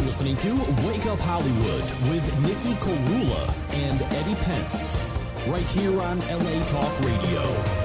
listening to Wake Up Hollywood with Nikki Korula and Eddie Pence, right here on LA Talk Radio.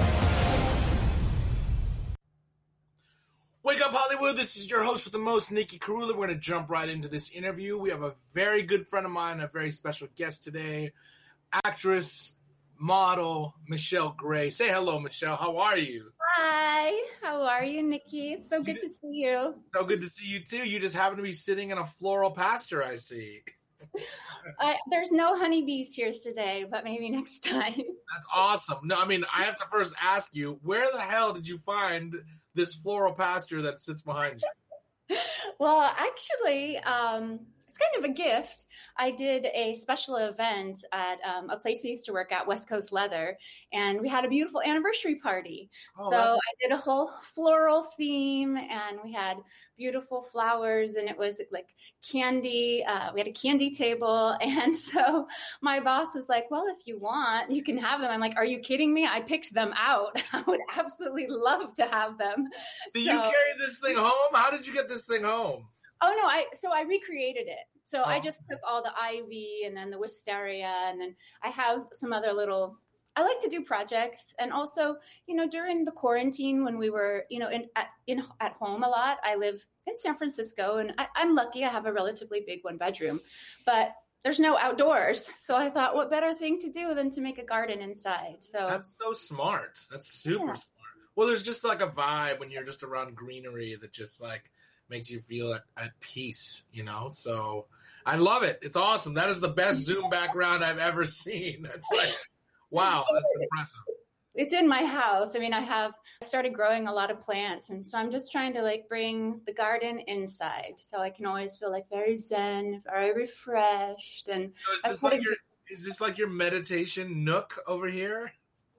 Wake Up Hollywood, this is your host with the most, Nikki Korula. We're going to jump right into this interview. We have a very good friend of mine, a very special guest today, actress, model, Michelle Gray. Say hello, Michelle. How are you? Hi. How are you, Nikki? It's so good to see you. So good to see you, too. You just happen to be sitting in a floral pasture, I see. There's no honeybees here today, but maybe next time. That's awesome. No, I mean, I have to first ask you, where the hell did you find this floral pasture that sits behind you? Well, actually, it's kind of a gift. I did a special event at a place I used to work at, West Coast Leather, and we had a beautiful anniversary party. So I did a whole floral theme, and we had beautiful flowers, and it was like candy. We had a candy table, and so my boss was like, well, if you want, you can have them. I'm like, are you kidding me? I picked them out. I would absolutely love to have them. So you carried this thing home? How did you get this thing home? Oh, no, I recreated it. So I just took all the ivy and then the wisteria, and then I have some other I like to do projects. And also, during the quarantine when we were, at home a lot, I live in San Francisco, and I'm lucky I have a relatively big 1-bedroom, but there's no outdoors. So I thought, what better thing to do than to make a garden inside? So that's so smart. That's super smart. Well, there's just like a vibe when you're just around greenery that just like makes you feel at peace, So I love it. It's awesome. That is the best Zoom background I've ever seen. It's like, wow, that's impressive. It's in my house. I mean, I started growing a lot of plants, and so I'm just trying to bring the garden inside, so I can always feel very zen, very refreshed. And so is this like your meditation nook over here?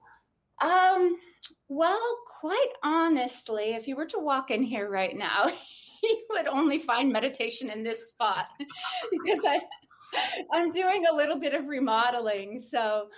Well, quite honestly, if you were to walk in here right now, you would only find meditation in this spot because I'm doing a little bit of remodeling. So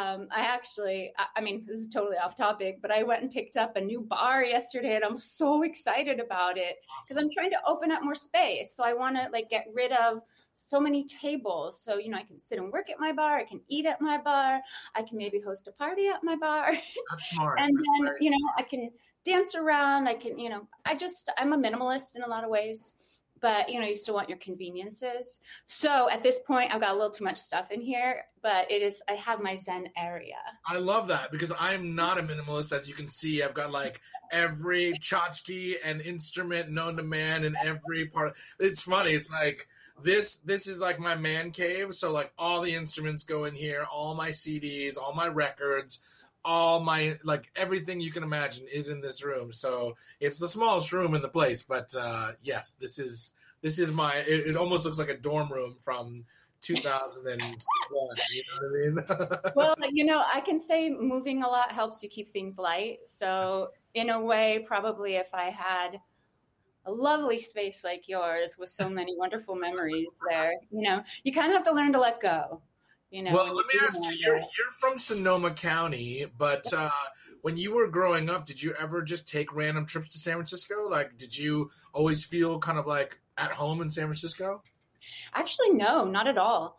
I mean, this is totally off topic, but I went and picked up a new bar yesterday, and I'm so excited about it because I'm trying to open up more space. So I want to get rid of so many tables. So, I can sit and work at my bar. I can eat at my bar. I can maybe host a party at my bar. That's smart. And then, I can dance around. I can, I'm a minimalist in a lot of ways, but, you still want your conveniences. So at this point, I've got a little too much stuff in here, but I have my Zen area. I love that because I'm not a minimalist. As you can see, I've got every tchotchke and instrument known to man in every part. It's funny. It's like, this is like my man cave. So all the instruments go in here, all my CDs, all my records, all my everything you can imagine is in this room. So it's the smallest room in the place, but yes, this is my it almost looks like a dorm room from 2001. You know what I mean? Well, I can say moving a lot helps you keep things light. So in a way, probably if I had a lovely space like yours with so many wonderful memories there, you kind of have to learn to let go. Well, let me ask you, you're from Sonoma County, but when you were growing up, did you ever just take random trips to San Francisco? Did you always feel kind of at home in San Francisco? Actually, no, not at all.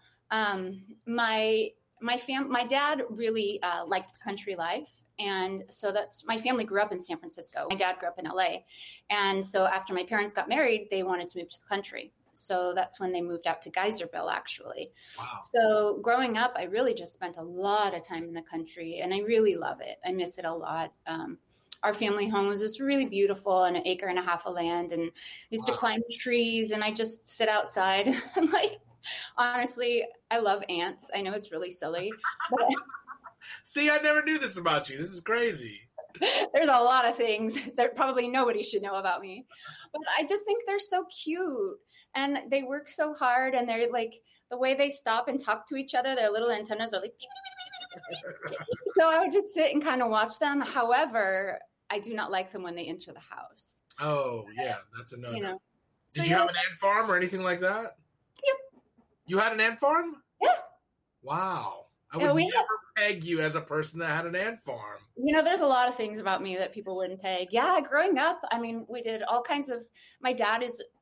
My dad really liked the country life. And so my family grew up in San Francisco. My dad grew up in LA. And so after my parents got married, they wanted to move to the country. So that's when they moved out to Geyserville, actually. Wow. So growing up, I really just spent a lot of time in the country, and I really love it. I miss it a lot. Our family home was just really beautiful on 1.5 acres of land, and used to climb trees, and I just sit outside. I'm honestly, I love ants. I know it's really silly. But see, I never knew this about you. This is crazy. There's a lot of things that probably nobody should know about me, but I just think they're so cute. And they work so hard, and they're the way they stop and talk to each other, their little antennas are beep, beep, beep. So I would just sit and kind of watch them. However, I do not like them when they enter the house. Oh, yeah, that's a no-no. Did you have an ant farm or anything like that? Yep. You had an ant farm? Yeah. Wow. I would never peg you as a person that had an ant farm. There's a lot of things about me that people wouldn't peg. Yeah, growing up, I mean, we did all kinds of, my dad is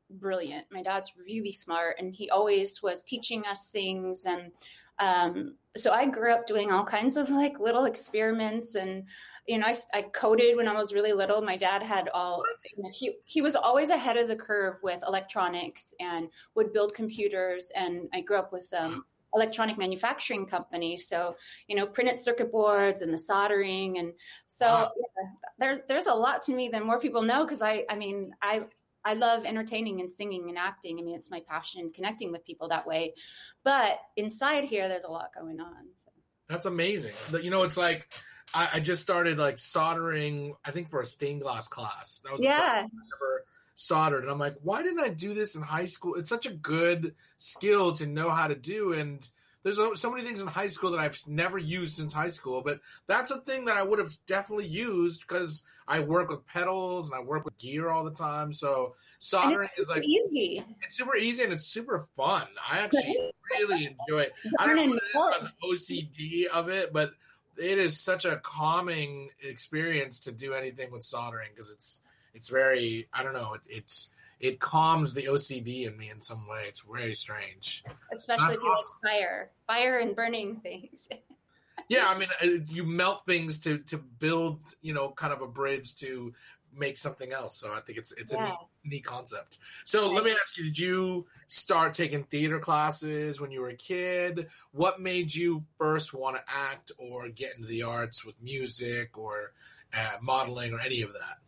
brilliant. My dad's really smart, and he always was teaching us things. And so I grew up doing all kinds of like little experiments, and I coded when I was really little. My dad had he was always ahead of the curve with electronics and would build computers. And I grew up with electronic manufacturing company. So, printed circuit boards and the soldering. And so there's a lot to me that more people know. Cause I love entertaining and singing and acting. I mean, it's my passion, connecting with people that way. But inside here, there's a lot going on. That's amazing. It's like, I just started like soldering, I think for a stained glass class. That was the first time I ever soldered. And I'm like, why didn't I do this in high school? It's such a good skill to know how to do. And there's so many things in high school that I've never used since high school, but that's a thing that I would have definitely used because I work with pedals and I work with gear all the time. So soldering is like easy. It's super easy and it's super fun. I actually really enjoy it. I don't know what it is about the OCD of it, but it is such a calming experience to do anything with soldering because it's very, I don't know, it calms the OCD in me in some way. It's very strange. Especially if you like fire and burning things. Yeah, I mean, you melt things to build, kind of a bridge to make something else. So I think it's a neat concept. So let me ask you, did you start taking theater classes when you were a kid? What made you first want to act or get into the arts with music or modeling or any of that?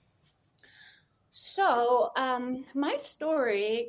So my story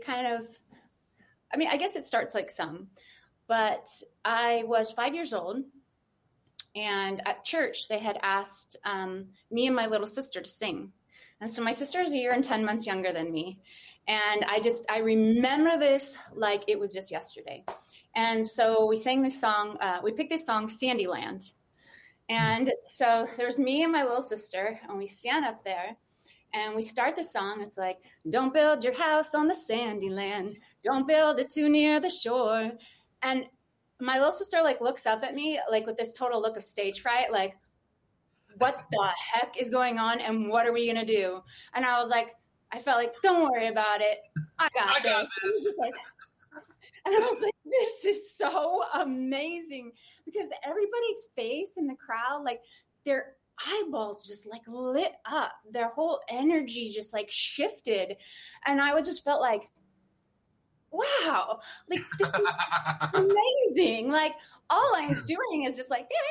I guess it starts like but I was 5 years old. And at church, they had asked me and my little sister to sing. And so my sister is a year and 10 months younger than me. And I remember this like it was just yesterday. And so we sang this song. We picked this song, Sandyland. And so there's me and my little sister, and we stand up there. And we start the song. It's like, don't build your house on the sandy land. Don't build it too near the shore. And my little sister looks up at me with this total look of stage fright, like, what the heck is going on? And what are we going to do? And I was like, I felt like, don't worry about it. I got this. And I was like, this is so amazing because everybody's face in the crowd, their eyeballs just lit up. Their whole energy just shifted. And I just felt like, wow, this is amazing. All I'm doing is just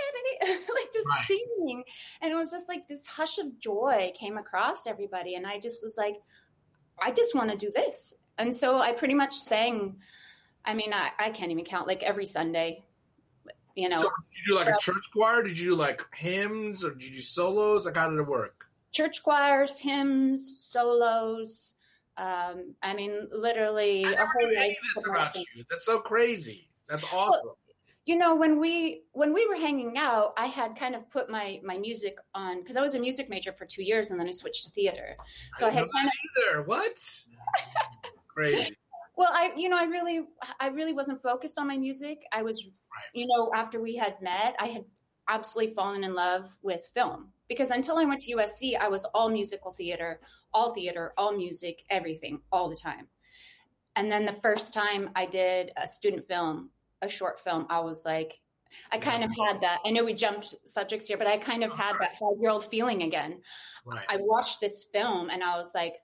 just singing. And it was just this hush of joy came across everybody. And I just was like, I just want to do this. And so I pretty much sang, I can't even count, every Sunday, So did you do a church choir? Did you do hymns or did you do solos? How did it work? Church choirs, hymns, solos. Literally a whole life about you. That's so crazy. That's awesome. Well, when we were hanging out, I had kind of put my music on because I was a music major for 2 years and then I switched to theater. So I had either. What? Crazy. Well, I really wasn't focused on my music. I was, after we had met, I had absolutely fallen in love with film because until I went to USC, I was all musical theater, all music, everything, all the time. And then the first time I did a student film, a short film, I was like, I kind of had that. I know we jumped subjects here, but I kind of had that 5-year-old feeling again. Right. I watched this film and I was like,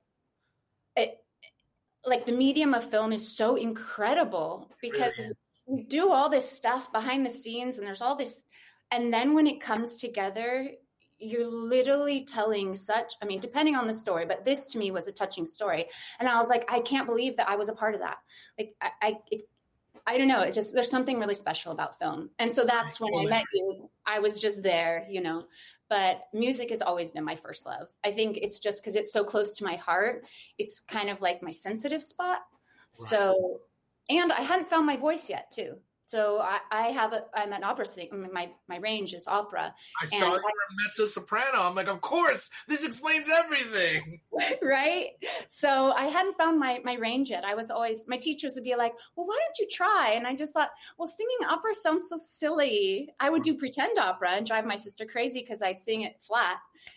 the medium of film is so incredible because we do all this stuff behind the scenes and there's all this. And then when it comes together, you're literally telling depending on the story, but this to me was a touching story. And I was like, I can't believe that I was a part of that. I don't know. It's just, there's something really special about film. And so that's when I met you. I was just there, but music has always been my first love. I think it's just because it's so close to my heart. It's kind of like my sensitive spot. Right. So, and I hadn't found my voice yet too. So I'm an opera singer. My range is opera. I saw you were a mezzo soprano. I'm like, of course, this explains everything. Right? So I hadn't found my range yet. My teachers would be like, well, why don't you try? And I just thought, well, singing opera sounds so silly. I would do pretend opera and drive my sister crazy because I'd sing it flat.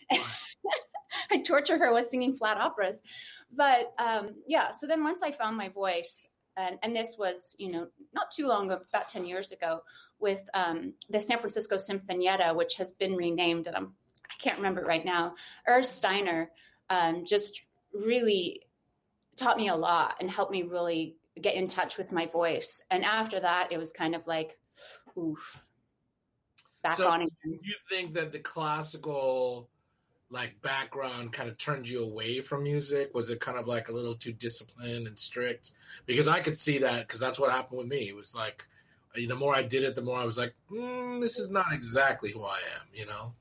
I'd torture her with singing flat operas. But so then once I found my voice, and this was, not too long ago, about 10 years ago, with the San Francisco Sinfonietta, which has been renamed, and I can't remember it right now. Urs Steiner just really taught me a lot and helped me really get in touch with my voice. And after that, it was kind of like, oof, back on again. Do you think that the classical background kind of turned you away from music? Was it kind of like a little too disciplined and strict? Because I could see that, because that's what happened with me. It was like, the more I did it, the more I was like, this is not exactly who I am,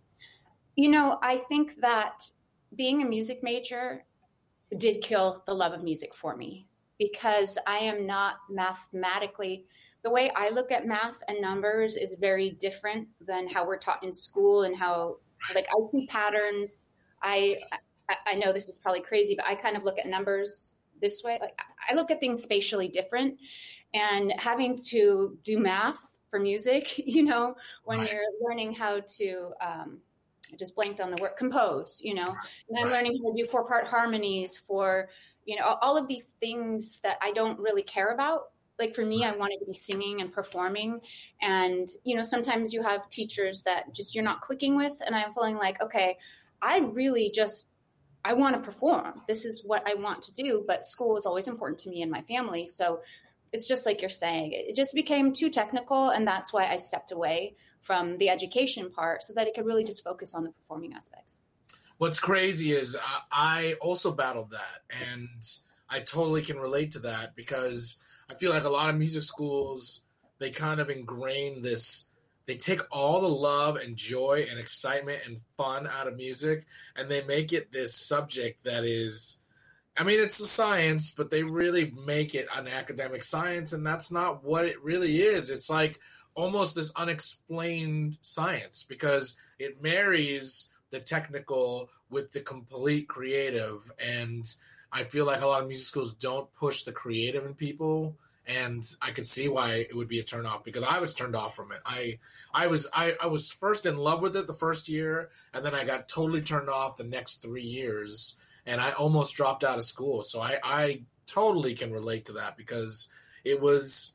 I think that being a music major did kill the love of music for me, because I am not mathematically, the way I look at math and numbers is very different than how we're taught in school, and how I see patterns. I know this is probably crazy, but I kind of look at numbers this way. I look at things spatially different, and having to do math for music, when you're learning how to, I just blanked on the word, compose, and I'm learning how to do 4-part harmonies for, all of these things that I don't really care about. Like for me, I wanted to be singing and performing. And, sometimes you have teachers that just you're not clicking with. And I'm feeling like, okay, I want to perform. This is what I want to do. But school is always important to me and my family. So it's just like you're saying, it just became too technical. And that's why I stepped away from the education part, so that it could really just focus on the performing aspects. What's crazy is I also battled that. And I totally can relate to that, because I feel like a lot of music schools, they kind of ingrain this, they take all the love and joy and excitement and fun out of music, and they make it this subject that is, it's a science, but they really make it an academic science, and that's not what it really is. It's like almost this unexplained science, because it marries the technical with the complete creative, and I feel like a lot of music schools don't push the creative in people, and I could see why it would be a turnoff, because I was turned off from it. I was first in love with it the first year, and then I got totally turned off the next 3 years, and I almost dropped out of school. So I totally can relate to that, because it was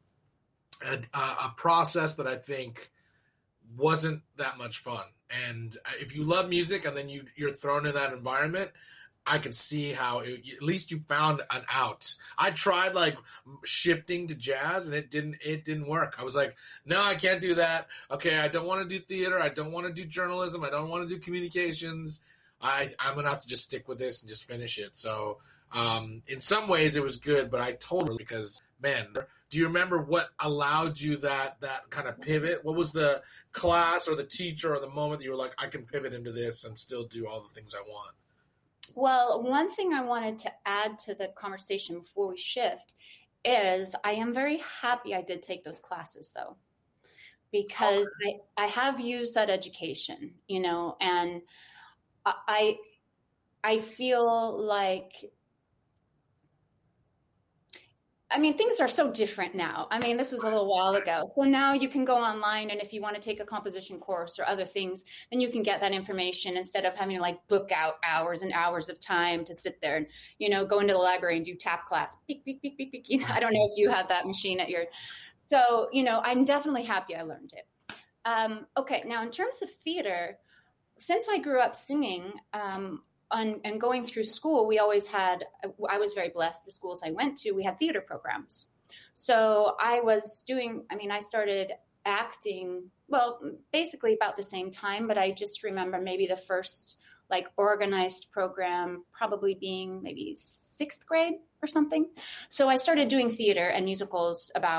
a process that I think wasn't that much fun. And if you love music and then you're thrown in that environment, I could see how at least you found an out. I tried shifting to jazz, and it didn't work. I was like, no, I can't do that. Okay, I don't want to do theater. I don't want to do journalism. I don't want to do communications. I'm going to have to just stick with this and just finish it. So in some ways it was good, but I totally, because, man, do you remember what allowed you that kind of pivot? What was the class or the teacher or the moment that you were like, I can pivot into this and still do all the things I want? Well, one thing I wanted to add to the conversation before we shift is I am very happy I did take those classes, though, because I have used that education, and I feel like, things are so different now. This was a little while ago. So now you can go online, and if you want to take a composition course or other things, then you can get that information instead of having to book out hours and hours of time to sit there and, go into the library and do tap class. Beep, beep, beep, beep, beep. I don't know if you have that machine at your, so, I'm definitely happy I learned it. Okay. Now in terms of theater, since I grew up singing, and going through school, I was very blessed. The schools I went to, we had theater programs. So I started acting, basically about the same time, but I just remember maybe the first organized program probably being maybe 6th grade or something. So I started doing theater and musicals about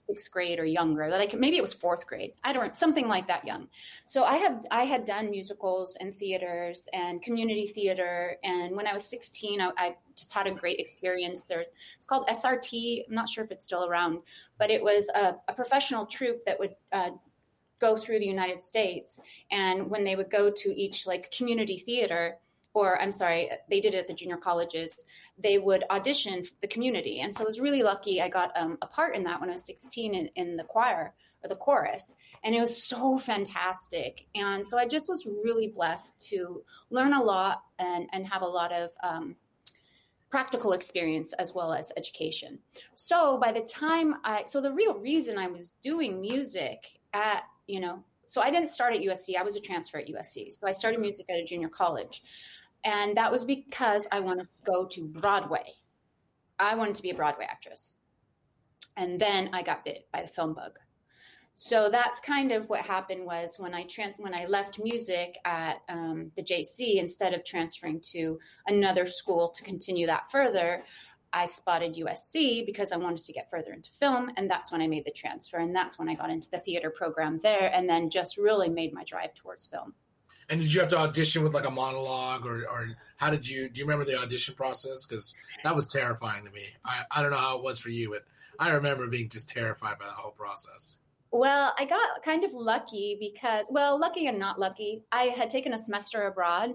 6th grade or younger, maybe it was 4th grade. I don't, something like that young. So I had done musicals and theaters and community theater. And when I was 16, I just had a great experience. It's called SRT. I'm not sure if it's still around, but it was a professional troupe that would go through the United States. And when they would go to each like community theater, or I'm sorry, they did it at the junior colleges, they would audition the community. And so I was really lucky. I got a part in that when I was 16 in the choir or the chorus. And it was so fantastic. And so I just was really blessed to learn a lot and have a lot of practical experience as well as education. So by the time so the real reason I was doing music at, so I didn't start at USC. I was a transfer at USC. So I started music at a junior college. And that was because I wanted to go to Broadway. I wanted to be a Broadway actress. And then I got bit by the film bug. So that's kind of what happened was when I left music at the JC, instead of transferring to another school to continue that further, I spotted USC because I wanted to get further into film. And that's when I made the transfer. And that's when I got into the theater program there, and then just really made my drive towards film. And did you have to audition with like a monologue or how do you remember the audition process? Because that was terrifying to me. I don't know how it was for you, but I remember being just terrified by that whole process. Well, I got kind of lucky because, lucky and not lucky. I had taken a semester abroad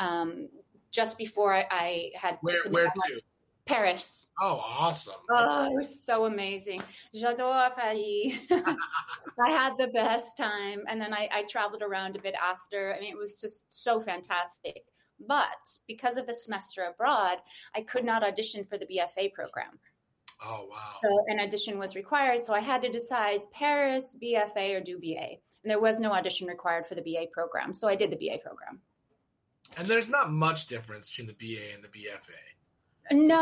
just before I had. Where to? Paris. Oh, awesome. It was so amazing. J'adore Paris. I had the best time. And then I traveled around a bit after. I mean, it was just so fantastic. But because of the semester abroad, I could not audition for the BFA program. Oh, wow. So an audition was required. So I had to decide Paris, BFA, or do BA. And there was no audition required for the BA program. So I did the BA program. And there's not much difference between the BA and the BFA. No,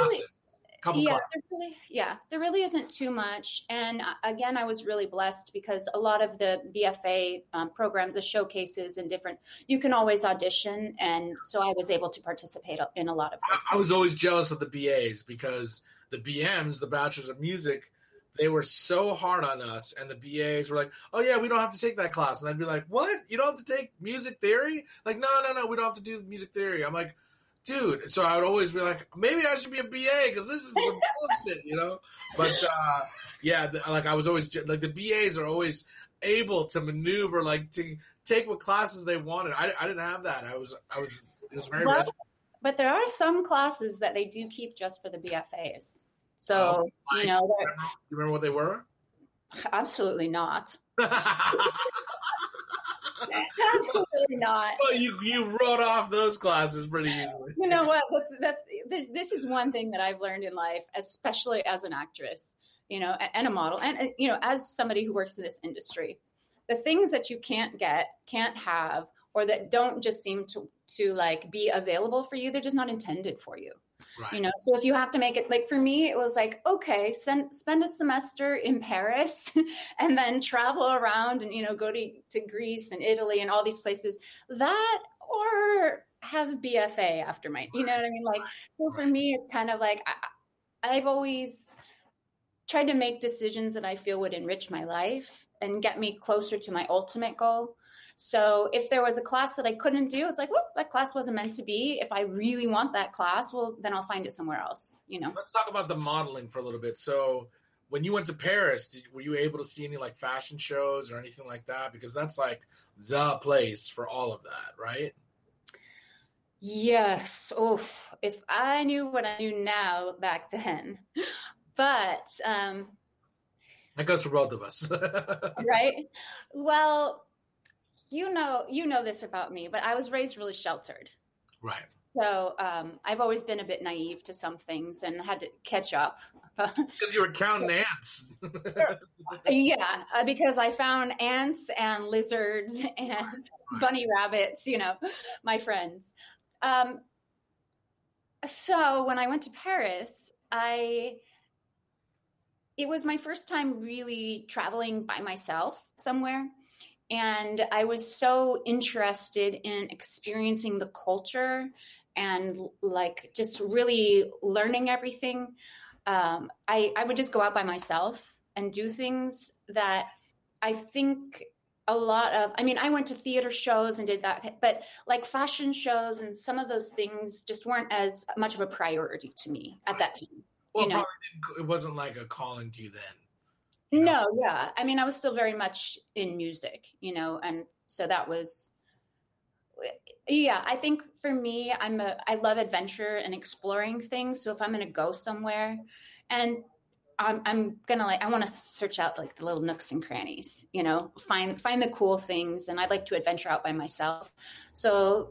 there really isn't too much. And again, I was really blessed because a lot of the BFA programs, the showcases and different, you can always audition. And so I was able to participate in a lot of those. I was always jealous of the BAs because the BMs, the Bachelors of Music, they were so hard on us. And the BAs were like, oh, yeah, we don't have to take that class. And I'd be like, what? You don't have to take music theory? Like, no, we don't have to do music theory. I'm like, dude, so I would always be like, maybe I should be a BA because this is some bullshit, But I was always like, the BAs are always able to maneuver, like to take what classes they wanted. I didn't have that. It was very regimented. But there are some classes that they do keep just for the BFAs. So do you remember what they were? Absolutely not. Absolutely not. Well, you wrote off those classes pretty easily. You know what? This is one thing that I've learned in life, especially as an actress, and a model, and as somebody who works in this industry. The things that you can't get, can't have, or that don't just seem to like be available for you, they're just not intended for you. Right. So if you have to make it, like for me, it was like, okay, spend a semester in Paris and then travel around and, go to Greece and Italy and all these places, that or have BFA after my, you know what I mean? Like, so for me, it's kind of like, I've always tried to make decisions that I feel would enrich my life and get me closer to my ultimate goal. So if there was a class that I couldn't do, it's like, well, that class wasn't meant to be. If I really want that class, well, then I'll find it somewhere else, Let's talk about the modeling for a little bit. So when you went to Paris, were you able to see any like fashion shows or anything like that? Because that's like the place for all of that, right? Yes. Oh, if I knew what I knew now back then. But that goes for both of us. Right? Well, you know this about me, but I was raised really sheltered. Right. So I've always been a bit naive to some things and had to catch up. Because you were counting ants. Yeah, because I found ants and lizards and bunny rabbits, my friends. So when I went to Paris, it was my first time really traveling by myself somewhere. And I was so interested in experiencing the culture and like just really learning everything. I would just go out by myself and do things that I think a lot of, I mean, I went to theater shows and did that, but like fashion shows and some of those things just weren't as much of a priority to me at that time. Well, you know? it wasn't like a calling to you then. No, yeah. I mean, I was still very much in music, and so that was, yeah, I think for me, I love adventure and exploring things. So if I'm going to go somewhere and I'm going to I want to search out like the little nooks and crannies, find the cool things. And I like to adventure out by myself. So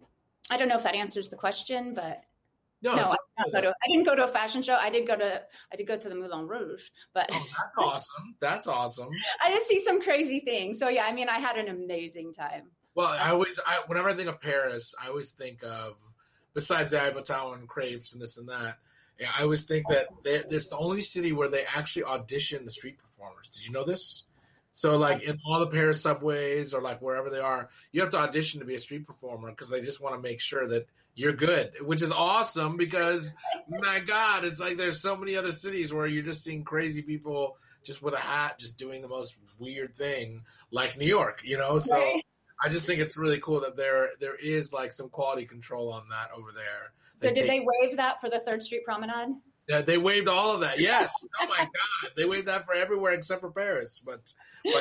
I don't know if that answers the question, but no, I didn't go to a fashion show. I did go to the Moulin Rouge, but that's awesome. That's awesome. I did see some crazy things. So yeah, I mean, I had an amazing time. Well, whenever I think of Paris, I always think of, besides the Eiffel Tower and crepes and this and that, I always think that there's the only city where they actually audition the street performers. Did you know this? So like in all the Paris subways or like wherever they are, you have to audition to be a street performer because they just want to make sure that you're good, which is awesome because, my God, it's like there's so many other cities where you're just seeing crazy people just with a hat just doing the most weird thing like New York, So right. I just think it's really cool that there is like some quality control on that over there. So did they waive that for the 3rd Street Promenade? Yeah, they waived all of that. Yes. Oh my God. They waived that for everywhere except for Paris. But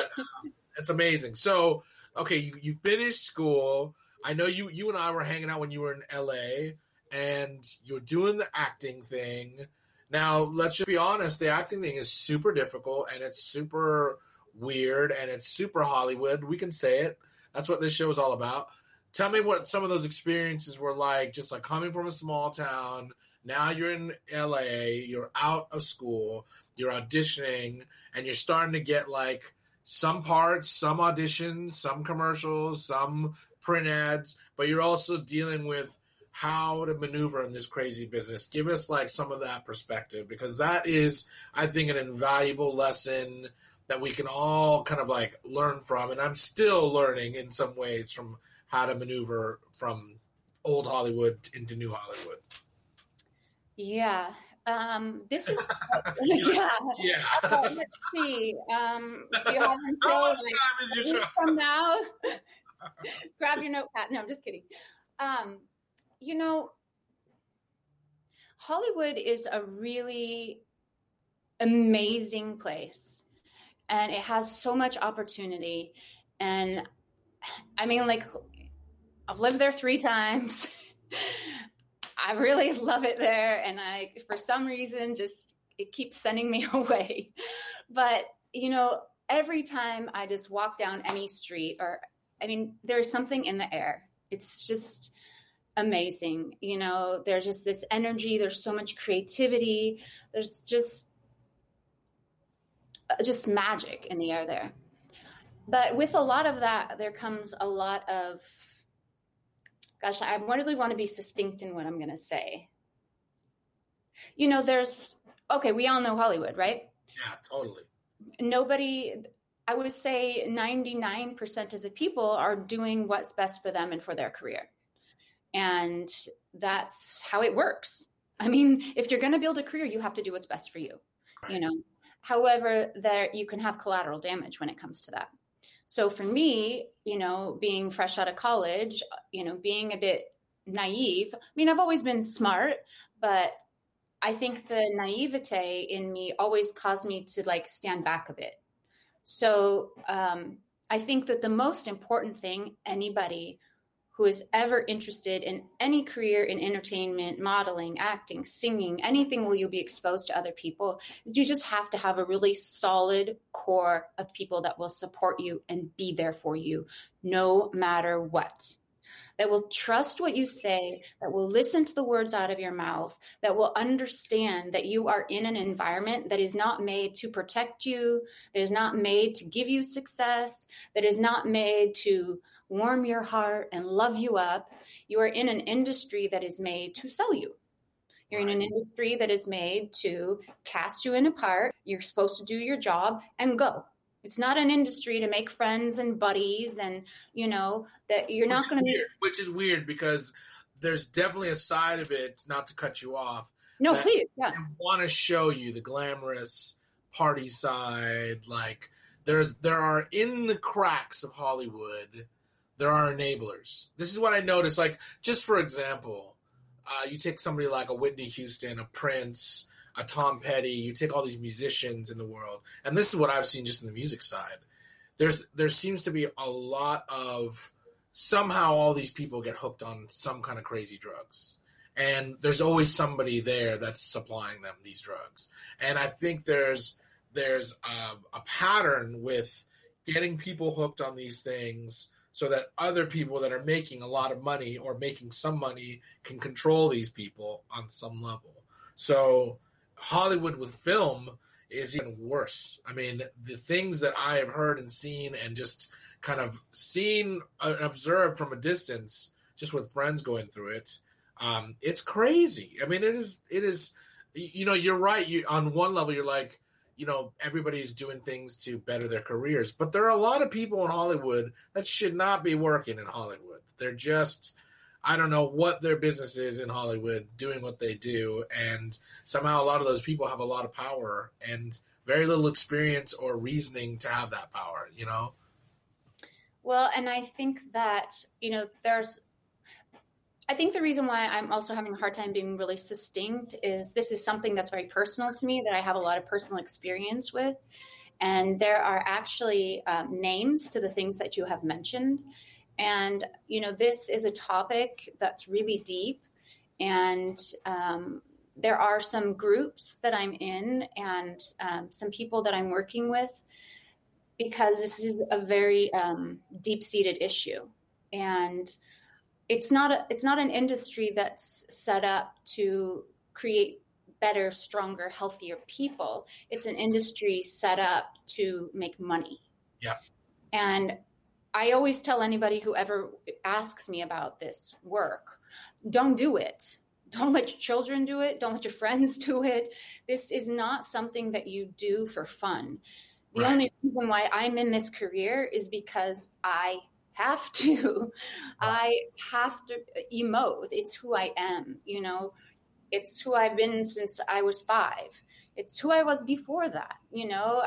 it's amazing. So, okay, you finished school. I know you and I were hanging out when you were in LA and you were doing the acting thing. Now, let's just be honest. The acting thing is super difficult and it's super weird and it's super Hollywood. We can say it. That's what this show is all about. Tell me what some of those experiences were like, just like coming from a small town. Now you're in LA, you're out of school, you're auditioning, and you're starting to get like some parts, some auditions, some commercials, some print ads, but you're also dealing with how to maneuver in this crazy business. Give us like some of that perspective, because that is, I think, an invaluable lesson that we can all kind of like learn from. And I'm still learning in some ways from how to maneuver from old Hollywood into new Hollywood. Yeah. This is, yeah. Let's see. Do you have until like a week from now? Grab your notepad. No, I'm just kidding. Hollywood is a really amazing place and it has so much opportunity. And I mean, like, I've lived there 3 times. I really love it there. And for some reason, it keeps sending me away. But, every time I just walk down any street there's something in the air. It's just amazing. There's just this energy. There's so much creativity. There's just magic in the air there. But with a lot of that, there comes a lot of, gosh, I really want to be succinct in what I'm going to say. We all know Hollywood, right? Yeah, totally. I would say 99% of the people are doing what's best for them and for their career. And that's how it works. I mean, if you're going to build a career, you have to do what's best for you, right. However, you can have collateral damage when it comes to that. So for me, being fresh out of college, being a bit naive, I mean, I've always been smart, but I think the naivete in me always caused me to like stand back a bit. So I think that the most important thing anybody who is ever interested in any career in entertainment, modeling, acting, singing, anything where you'll be exposed to other people, is you just have to have a really solid core of people that will support you and be there for you no matter what. That will trust what you say, that will listen to the words out of your mouth, that will understand that you are in an environment that is not made to protect you, that is not made to give you success, that is not made to warm your heart and love you up. You are in an industry that is made to sell you. You're in an industry that is made to cast you in a part. You're supposed to do your job and go. It's not an industry to make friends and buddies and, that you're not going to. Which is weird because there's definitely a side of it, not to cut you off. No, please. Yeah. I want to show you the glamorous party side. Like there are in the cracks of Hollywood, there are enablers. This is what I noticed. Like, just for example, you take somebody like a Whitney Houston, a Prince, a Tom Petty. You take all these musicians in the world, and this is what I've seen just in the music side. There seems to be a lot of somehow all these people get hooked on some kind of crazy drugs. And there's always somebody there that's supplying them these drugs. And I think there's a pattern with getting people hooked on these things so that other people that are making a lot of money or making some money can control these people on some level. So Hollywood with film is even worse. I mean, the things that I have heard and seen and just kind of seen and observed from a distance, just with friends going through it, it's crazy. I mean, it is, you know, you're right. On one level, you're like, you know, everybody's doing things to better their careers, but there are a lot of people in Hollywood that should not be working in Hollywood. They're just, I don't know what their business is in Hollywood doing what they do. And somehow a lot of those people have a lot of power and very little experience or reasoning to have that power, you know? Well, and I think that, you know, I think the reason why I'm also having a hard time being really succinct is this is something that's very personal to me that I have a lot of personal experience with. And there are actually names to the things that you have mentioned. And, you know, this is a topic that's really deep. And there are some groups that I'm in and some people that I'm working with, because this is a very deep-seated issue. And it's not an industry that's set up to create better, stronger, healthier people. It's an industry set up to make money. Yeah. And I always tell anybody who ever asks me about this work, don't do it. Don't let your children do it. Don't let your friends do it. This is not something that you do for fun. The only reason why I'm in this career is because I have to. I have to emote. It's who I am, you know. It's who I've been since I was 5. It's who I was before that, you know.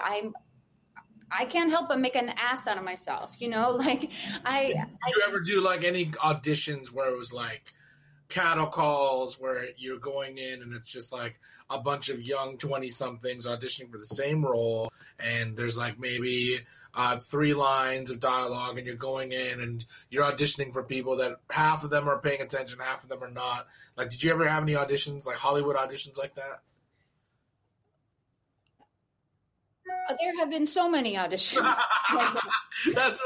I can't help but make an ass out of myself, you know. Like Did you ever do like any auditions where it was like cattle calls where you're going in and it's just like a bunch of young 20-somethings auditioning for the same role, and there's like maybe 3 lines of dialogue, and you're going in and you're auditioning for people that half of them are paying attention, half of them are not. Like, did you ever have any auditions, like Hollywood auditions like that? There have been so many auditions. That's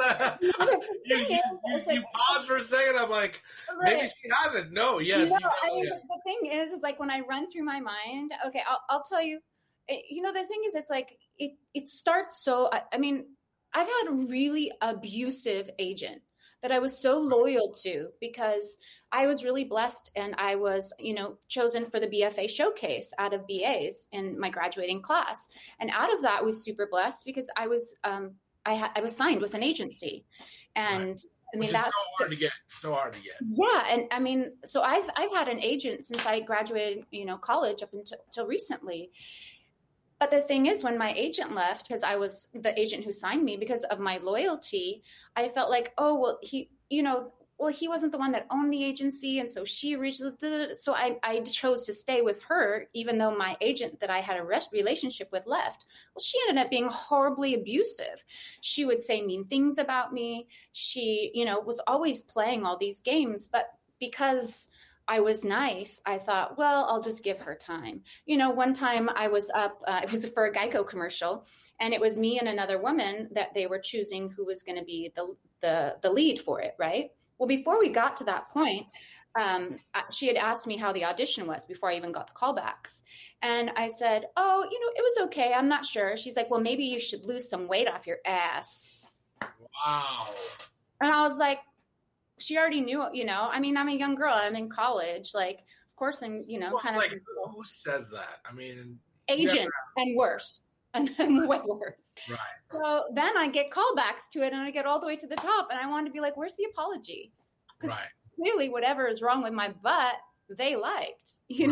you pause for a second. I'm like, maybe she hasn't. No, yes. No, I mean, the thing is like when I run through my mind, okay, I'll tell you, you know, the thing is, it's like, it starts so, I mean, I've had a really abusive agent that I was so loyal to because I was really blessed and I was, you know, chosen for the BFA showcase out of BAs in my graduating class. And out of that, I was super blessed because I was signed with an agency. And I mean, that's so hard to get. Yeah. And I mean, so I've had an agent since I graduated, you know, college up until recently. But the thing is, when my agent left, because I was the agent who signed me because of my loyalty, I felt like, oh, well, he wasn't the one that owned the agency. And so she originally, so I chose to stay with her, even though my agent that I had a relationship with left. Well, she ended up being horribly abusive. She would say mean things about me. She, you know, was always playing all these games. But because I was nice, I thought, well, I'll just give her time. You know, one time I was up, it was for a Geico commercial, and it was me and another woman that they were choosing who was going to be the lead for it, right? Well, before we got to that point, she had asked me how the audition was before I even got the callbacks. And I said, oh, you know, it was okay. I'm not sure. She's like, well, maybe you should lose some weight off your ass. Wow. And I was like, she already knew, you know, I mean, I'm a young girl. I'm in college. Like, of course, I'm, you know, well, kind of. Like, who says that? I mean, agent and worse. And way worse. Right. So then I get callbacks to it and I get all the way to the top and I wanted to be like, where's the apology? Because clearly whatever is wrong with my butt, they liked, you know?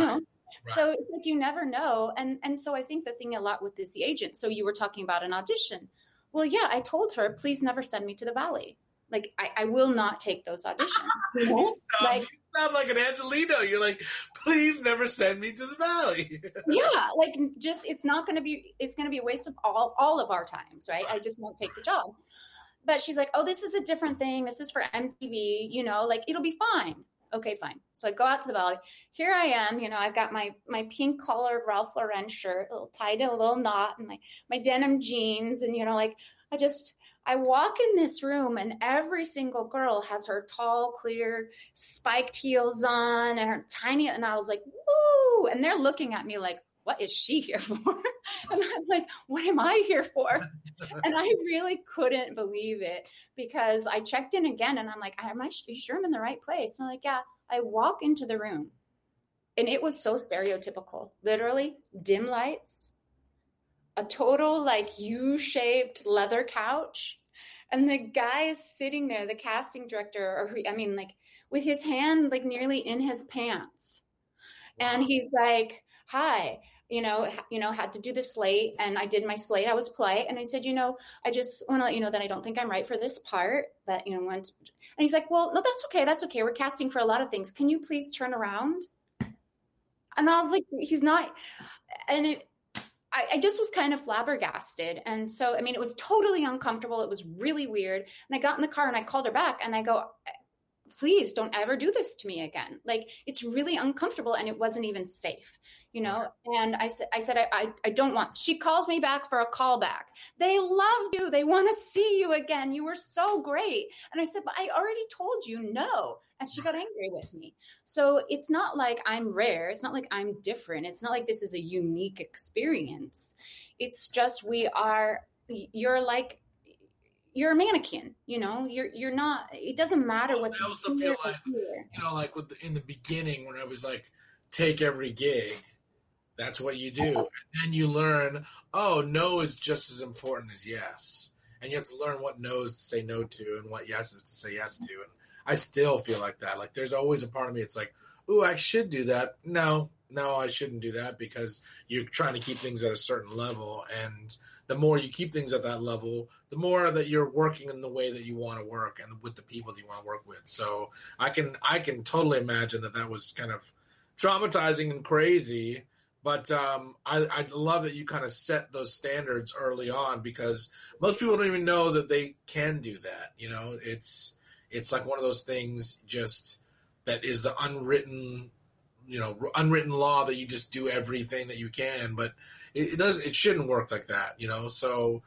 So it's like, you never know. And so I think the thing a lot with this agent, so you were talking about an audition. Well, yeah, I told her, please never send me to the Valley. Like, I will not take those auditions. You sound like an Angelino. You're like, please never send me to the Valley. Yeah, like, just, it's going to be a waste of all of our times, right? I just won't take the job. But she's like, oh, this is a different thing. This is for MTV, like, it'll be fine. Okay, fine. So I go out to the Valley. Here I am, I've got my pink collared Ralph Lauren shirt, tied in a little knot, and my denim jeans. And, I walk in this room and every single girl has her tall, clear, spiked heels on and her tiny, and I was like, woo! And they're looking at me like, what is she here for? And I'm like, what am I here for? And I really couldn't believe it, because I checked in again and I'm like, are you sure I'm in the right place? And I'm like, yeah. I walk into the room and it was so stereotypical, literally dim lights, a total like U-shaped leather couch. And the guy is sitting there, the casting director, with his hand like nearly in his pants. Wow. And he's like, hi, had to do the slate, and I did my slate. I was polite. And I said, I just want to let you know that I don't think I'm right for this part, but, and he's like, well, no, that's okay. That's okay. We're casting for a lot of things. Can you please turn around? And I was like, he's not. And I just was kind of flabbergasted. And so, it was totally uncomfortable. It was really weird. And I got in the car and I called her back and I go, please don't ever do this to me again. Like, it's really uncomfortable and it wasn't even safe, And I said, I don't want, she calls me back for a call back. They loved you. They want to see you again. You were so great. And I said, but I already told you no. And she got angry with me. So it's not like I'm rare. It's not like I'm different. It's not like this is a unique experience. It's just you're a mannequin, you're not, it doesn't matter what's. I also feel like, in the beginning when I was like, take every gig, that's what you do. And then you learn, no is just as important as yes. And you have to learn what no's to say no to and what yeses to say yes to. And I still feel like that. Like, there's always a part of me, it's like, ooh, I should do that. No, I shouldn't do that, because you're trying to keep things at a certain level. And the more you keep things at that level, the more that you're working in the way that you want to work and with the people that you want to work with. So I can totally imagine that was kind of traumatizing and crazy. But I love that you kind of set those standards early on, because most people don't even know that they can do that. It's like one of those things just that is the unwritten law that you just do everything that you can, but it shouldn't work like that, So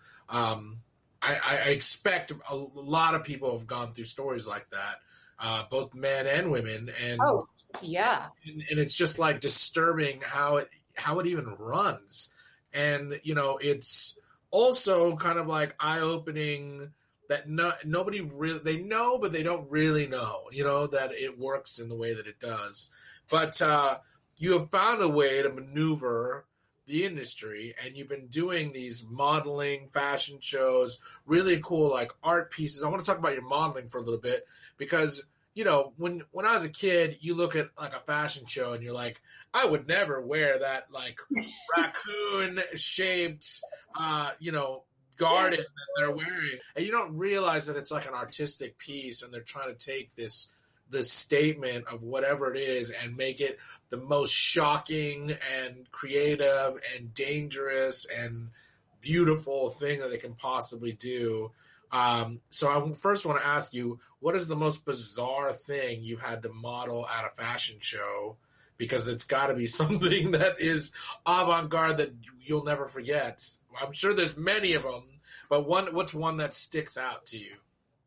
I expect a lot of people have gone through stories like that, both men and women, and yeah, and it's just like disturbing how it even runs, and it's also kind of like eye-opening that nobody really, they know, but they don't really know, that it works in the way that it does. But you have found a way to maneuver the industry, and you've been doing these modeling, fashion shows, really cool like art pieces. I want to talk about your modeling for a little bit, because when I was a kid, you look at like a fashion show and you're like, I would never wear that like raccoon shaped garden that they're wearing, and you don't realize that it's like an artistic piece, and they're trying to take this statement of whatever it is and make it the most shocking and creative and dangerous and beautiful thing that they can possibly do. So I first want to ask you, what is the most bizarre thing you've had to model at a fashion show? Because it's got to be something that is avant-garde that you'll never forget. I'm sure there's many of them, but what's one that sticks out to you?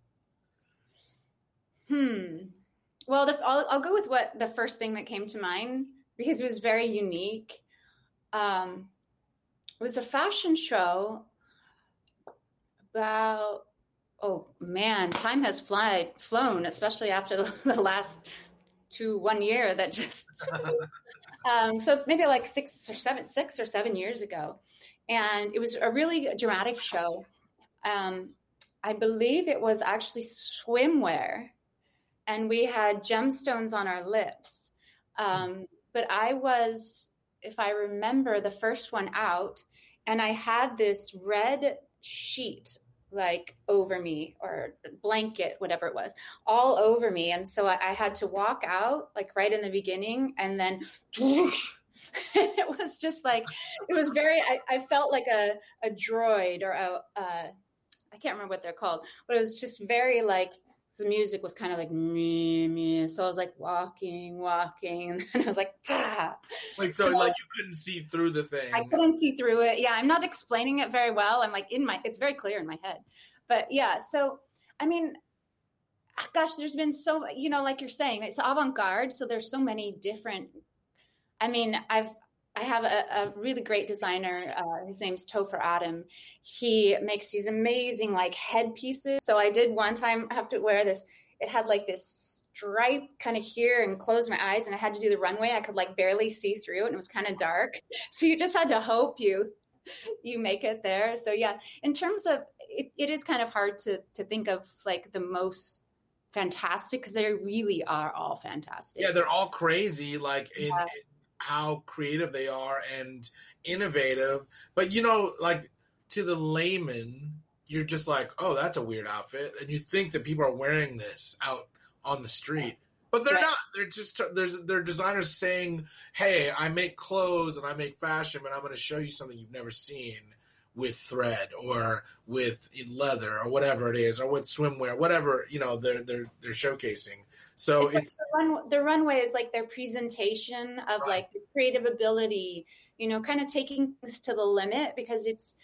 Well, I'll go with what the first thing that came to mind, because it was very unique. It was a fashion show about, time has flown, especially after the last 1 year that just, so maybe like 6 or 7 years ago. And it was a really dramatic show. I believe it was actually swimwear, and we had gemstones on our lips. but I was, if I remember, the first one out, and I had this red sheet like over me, or blanket, whatever it was, all over me. And so I had to walk out like right in the beginning, and then it was just like, it was very, I felt like a droid, or I can't remember what they're called, but it was just very like, the music was kind of like meh, meh. So I was like walking, and then I was like, ah. Like, so like you couldn't see through the thing. I couldn't see through it. Yeah, I'm not explaining it very well. I'm like it's very clear in my head. But yeah, so I mean, gosh, there's been so, like you're saying, it's avant-garde. So there's so many different, I mean, I have a really great designer. His name's Topher Adam. He makes these amazing like headpieces. So I did one time have to wear this. It had like this stripe kind of here and close my eyes, and I had to do the runway. I could like barely see through it, and it was kind of dark. So you just had to hope you make it there. So yeah, in terms of it is kind of hard to think of like the most fantastic, because they really are all fantastic. Yeah, they're all crazy, like in how creative they are and innovative. But like to the layman, you're just like, oh, that's a weird outfit, and you think that people are wearing this out on the street, but they're not. They're just they're designers saying, hey, I make clothes and I make fashion, but I'm going to show you something you've never seen with thread or with leather or whatever it is, or with swimwear, whatever they're showcasing. So it's the runway is like their presentation of like the creative ability, kind of taking things to the limit, because it's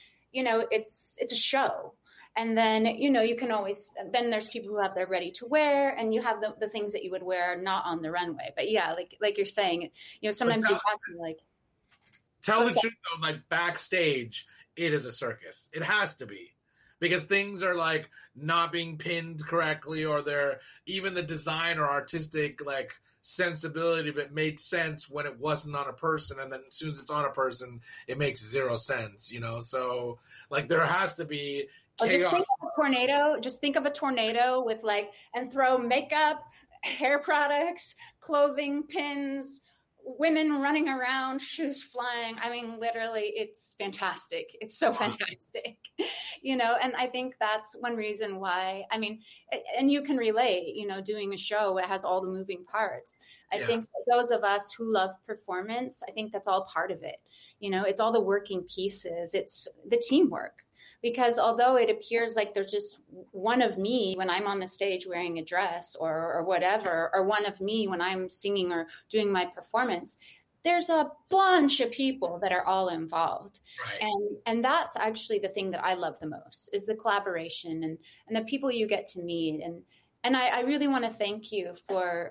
a show. And then, you can always, then there's people who have their ready to wear, and you have the things that you would wear not on the runway. But yeah, like you're saying, sometimes you have to like. Tell the truth though, like backstage, it is a circus. It has to be. Because things are like not being pinned correctly, or they're even the design or artistic like sensibility of it made sense when it wasn't on a person, and then as soon as it's on a person, it makes zero sense, So like there has to be chaos. Just think of a tornado with like, and throw makeup, hair products, clothing, pins, women running around, shoes flying. I mean, literally, it's fantastic. It's so fantastic, and I think that's one reason why, I mean, and you can relate, doing a show that has all the moving parts. I think for those of us who love performance, I think that's all part of it. It's all the working pieces. It's the teamwork. Because although it appears like there's just one of me when I'm on the stage wearing a dress or whatever, or one of me when I'm singing or doing my performance, there's a bunch of people that are all involved. Right. And that's actually the thing that I love the most, is the collaboration and the people you get to meet. And I really want to thank you for,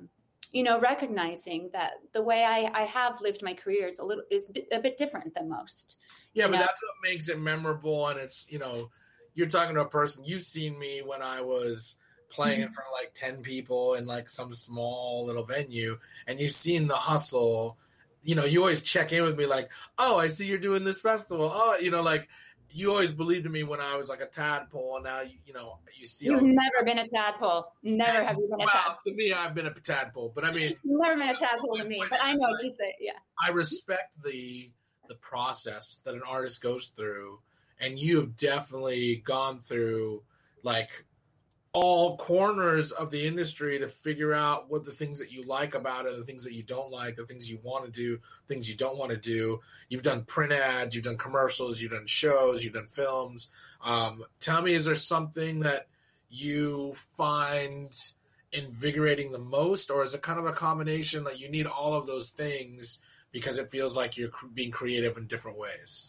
recognizing that the way I have lived my career is a bit different than most. Yeah, but that's what makes it memorable. And it's, you're talking to a person, you've seen me when I was playing in front of like 10 people in like some small little venue, and you've seen the hustle. You always check in with me like, oh, I see you're doing this festival. Oh, like you always believed in me when I was like a tadpole, and now, you see. You've never been a tadpole. Never have you been a tadpole. To me, I've been a tadpole, but I mean. You've never been a tadpole to me, but I know what you say, yeah. I respect the process that an artist goes through, and you have definitely gone through like all corners of the industry to figure out what the things that you like about it, the things that you don't like, the things you want to do, things you don't want to do. You've done print ads, you've done commercials, you've done shows, you've done films. Tell me, is there something that you find invigorating the most, or is it kind of a combination that you need all of those things because it feels like you're being creative in different ways?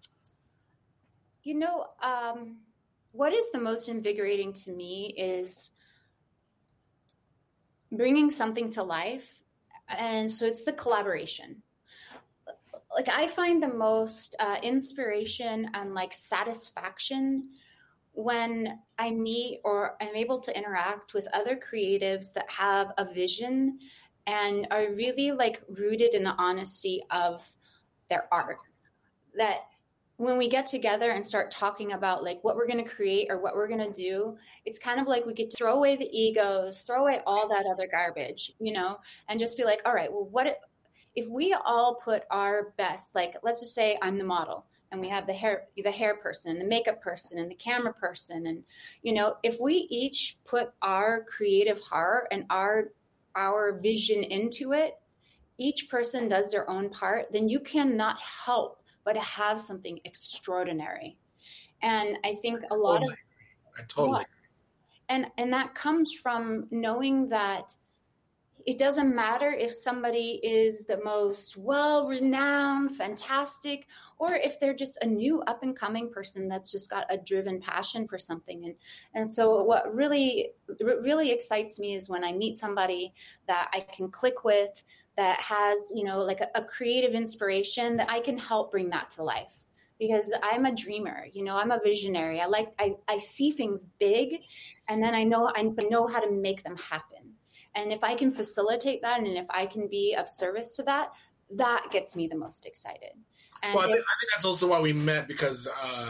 What is the most invigorating to me is bringing something to life. And so it's the collaboration. Like I find the most inspiration and like satisfaction when I meet or I'm able to interact with other creatives that have a vision and are really like rooted in the honesty of their art. That when we get together and start talking about like what we're going to create or what we're going to do, it's kind of like we get to throw away the egos, throw away all that other garbage, and just be like, all right, well, if we all put our best, like, let's just say I'm the model and we have the hair person, the makeup person, and the camera person. And, if we each put our creative heart and our vision into it, each person does their own part, then you cannot help but have something extraordinary. And I think I totally. And that comes from knowing that it doesn't matter if somebody is the most well-renowned, fantastic, or if they're just a new up-and-coming person that's just got a driven passion for something. And so what really excites me is when I meet somebody that I can click with, that has, like a creative inspiration, that I can help bring that to life. Because I'm a dreamer, I'm a visionary. I see things big, and then I know how to make them happen. And if I can facilitate that, and if I can be of service to that, that gets me the most excited. And I think that's also why we met, because,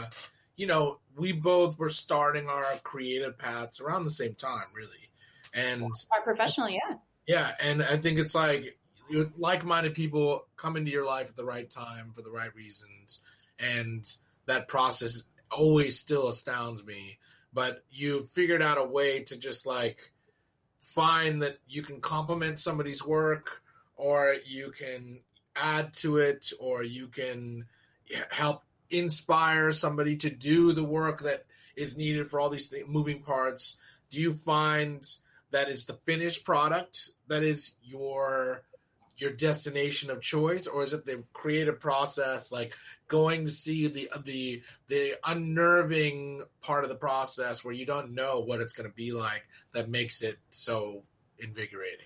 we both were starting our creative paths around the same time, really. And our professional, yeah. Yeah, and I think it's like like-minded people come into your life at the right time for the right reasons. And that process always still astounds me. But you figured out a way to just like find that you can complement somebody's work, or you can add to it, or you can help inspire somebody to do the work that is needed for all these moving parts. Do you find that is the finished product that is your destination of choice, or is it the creative process, like going to see the unnerving part of the process where you don't know what it's going to be like, that makes it so invigorating?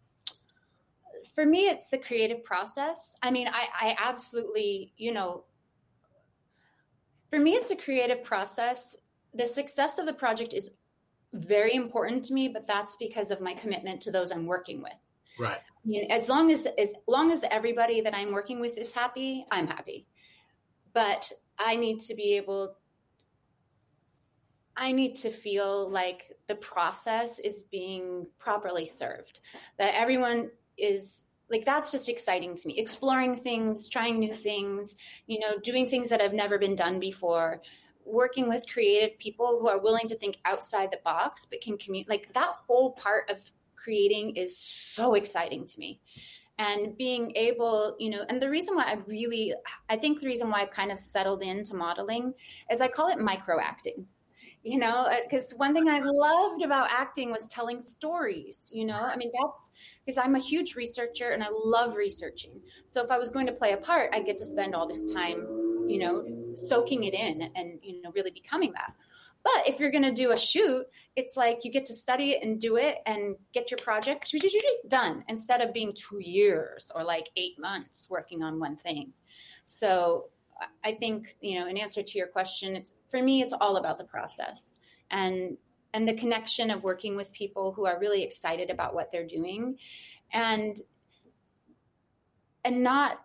For me, it's the creative process. I mean, I absolutely, for me, it's a creative process. The success of the project is very important to me, but that's because of my commitment to those I'm working with. Right. I mean, as long as everybody that I'm working with is happy, I'm happy. But I need to feel like the process is being properly served, that everyone is like, that's just exciting to me. Exploring things, trying new things, doing things that have never been done before, working with creative people who are willing to think outside the box, but can communicate. Like, that whole part of creating is so exciting to me. And being able, and the reason why I think the reason why I've kind of settled into modeling is I call it micro acting, because one thing I loved about acting was telling stories, I mean, that's because I'm a huge researcher and I love researching. So if I was going to play a part, I get to spend all this time, soaking it in and, really becoming that. But if you're going to do a shoot, it's like you get to study it and do it and get your project done, instead of being 2 years or like 8 months working on one thing. So I think, in answer to your question, for me, it's all about the process and the connection of working with people who are really excited about what they're doing, and not